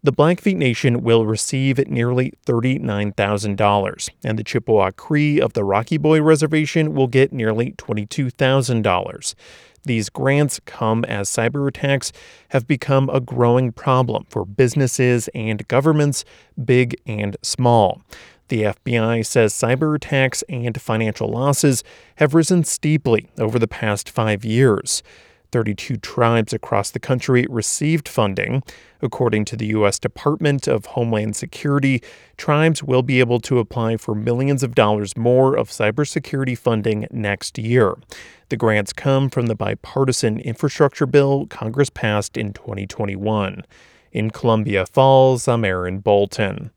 The Blackfeet Nation will receive nearly $39,000, and the Chippewa Cree of the Rocky Boy Reservation will get nearly $22,000. These grants come as cyber attacks have become a growing problem for businesses and governments, big and small. The FBI says cyber attacks and financial losses have risen steeply over the past 5 years. 32 tribes across the country received funding. According to the U.S. Department of Homeland Security, tribes will be able to apply for millions of dollars more of cybersecurity funding next year. The grants come from the bipartisan infrastructure bill Congress passed in 2021. In Columbia Falls, I'm Aaron Bolton.